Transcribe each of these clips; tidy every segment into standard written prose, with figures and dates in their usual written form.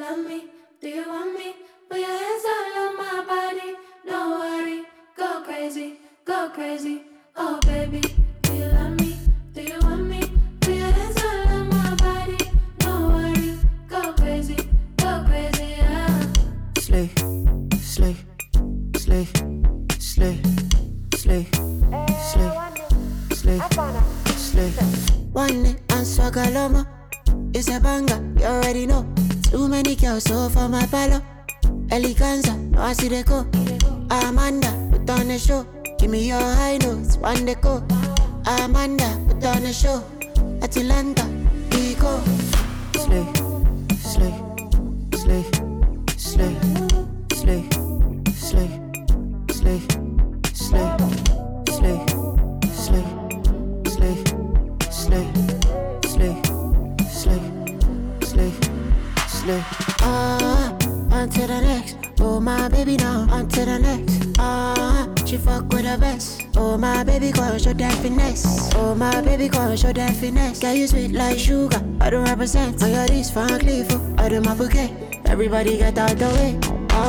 love me? Do you want me? Put your hands all on my body. Don't worry, go crazy, go crazy. Oh baby, do you love me? Do you want me? Put your hands all on my body. Don't worry, go crazy, yeah. Slay, slay, slay, slay, slay, slay, slay, slay. One day and Swagaloma. It's a banger, you already know. Too many girls so for my palo. Eleganza, no I see the go. Amanda, put on the show. Give me your high notes, one day go. Amanda, put on the show. Atlanta, we go. Slay, slay, slay, slay, slay, slay, slay, slay, slay, slay, slay, slay, slay, slay, slay, slay. On to the next. Oh my baby now, on to the next. She fuck with the best. Oh my baby, go and show that finesse. Oh my baby, go and show that finesse. Girl, you sweet like sugar, I don't represent. I got this Van Cleef, I do my bouquet. Everybody get out the way.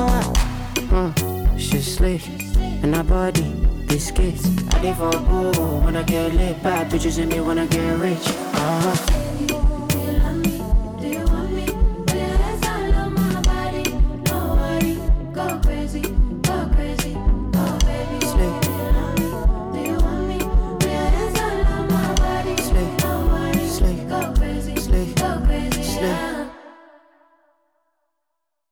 She's slick, and her body, biscuits. I did for a boo, wanna get lit. Bad bitches in me wanna get rich.